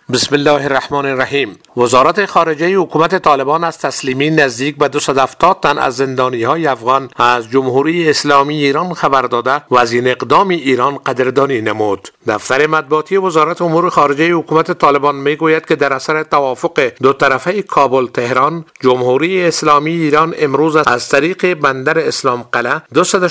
بسم الله الرحمن الرحیم. وزارت خارجه حکومت طالبان از تسلیمی نزدیک به 270 تن از زندانی‌های افغان از جمهوری اسلامی ایران خبر داده و از این اقدام ایران قدردانی نمود. دفتر مطبوعاتی وزارت امور خارجه حکومت طالبان میگوید که در اثر توافق دو طرفه کابل تهران، جمهوری اسلامی ایران امروز از طریق بندر اسلام قلعه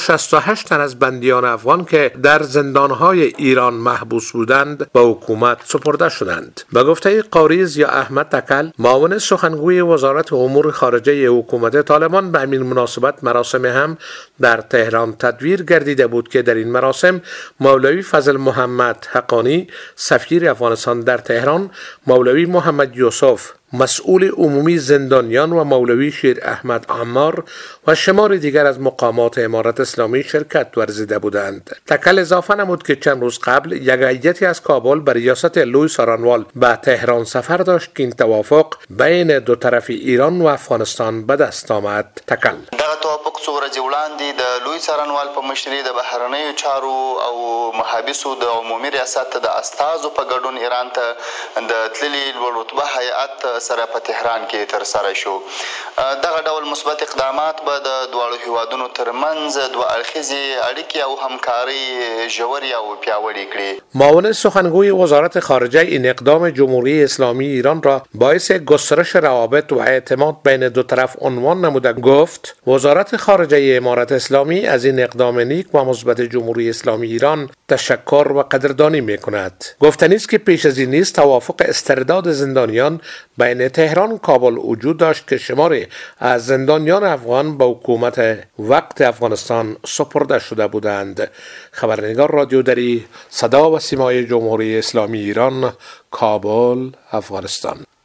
268 تن از بندیان افغان که در زندان‌های ایران محبوس بودند به حکومت سپرده شدند. به گفته قاری ضیا احمد تکل، معاون سخنگوی وزارت امور خارجه حکومت طالبان، به همین مناسبت مراسم هم در تهران تدویر گردیده بود که در این مراسم مولوی فضل محمد حقانی سفیر افغانستان در تهران، مولوی محمد یوسف مسئول عمومی زندانیان و مولوی شیر احمد عمار و شمار دیگر از مقامات امارت اسلامی شرکت ورزیده بودند. تکل اضافه نمود که چند روز قبل یک هیئتی از کابل به ریاست لوی سارنوال به تهران سفر داشت که این توافق بین دو طرف ایران و افغانستان به دست آمد. تکل دغه توافق څو ورځې وړاندې د لوی څارنوال په مشرۍ د بهرنیو چارو او محابسو د عمومي ریاست د استازو په ګډون ایران ته د تللي لوړ رتبه هیئت سره په تهران کې ترسره شو. دغه ډول مثبت اقدامات به د دواړو هیوادونو ترمنځ دوه اړخیزې اړیکې او همکارۍ ژورې او پیاوړې کړي. معاون سخنگوی وزارت خارجه این اقدام جمهوری اسلامی ایران را باعث گسترش روابط و اعتماد بین دو طرف عنوان نموده گفت وزارت خارجه امارت اسلامی از این اقدام نیک و مثبت جمهوری اسلامی ایران تشکر و قدردانی می‌کند. گفتنی است که پیش از این نیز توافق استرداد زندانیان بین تهران و کابل وجود داشت که شماری از زندانیان افغان به حکومت وقت افغانستان سپرده شده بودند. خبرنگار رادیو دری، صدا و سیمای جمهوری اسلامی ایران، کابل، افغانستان.